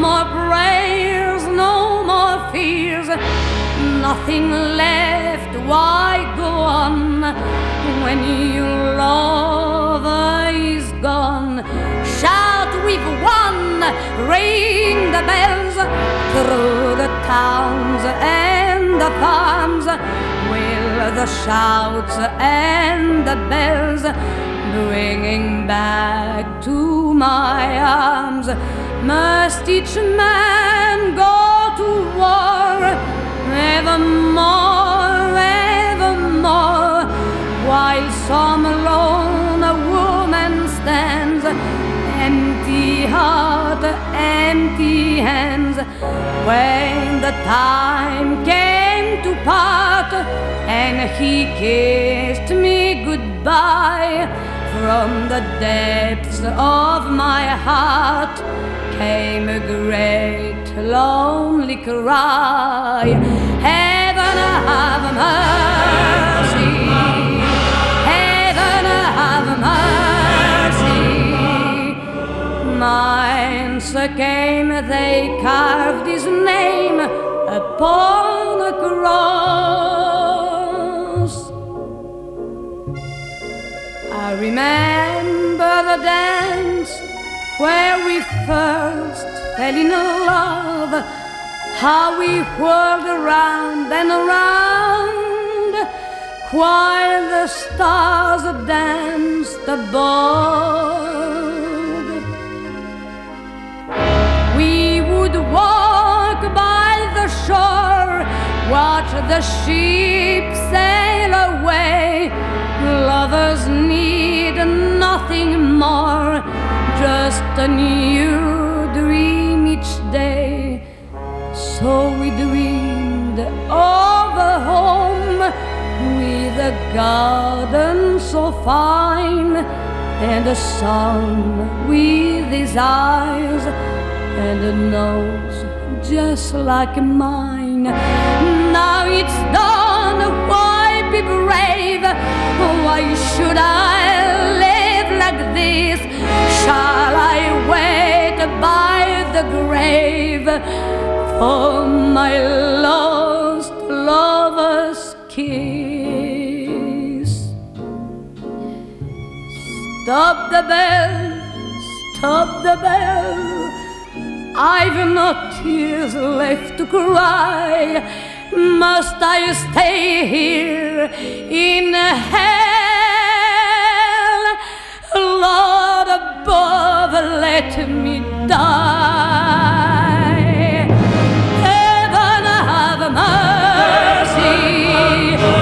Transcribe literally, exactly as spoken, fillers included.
more prayers, no more fears, nothing left, why go on when your lover is gone? Shout, we've won, ring the bells through the towns and the farms, with the shouts and the bells bringing back to my arms. Must each man go to war evermore, evermore, while some lone woman stands, empty heart, empty hands? When the time came to part and he kissed me goodbye, from the depths of my heart came a great lonely cry. Heaven have mercy, heaven have mercy. Mines came, they carved his name upon a cross. I remember the dance where we first fell in love, how we whirled around and around while the stars danced above. We would walk by the shore, watch the ship sail away. Lovers need nothing more, just a new dream each day. So we dreamed of a home with a garden so fine, and a son with his eyes and a nose just like mine. Now it's done, why be brave? Why should I live like this? Shall I wait by the grave for my lost lover's kiss? Stop the bell, stop the bell, I've no tears left to cry. Must I stay here in hell? Lord above, let me die. Heaven have mercy,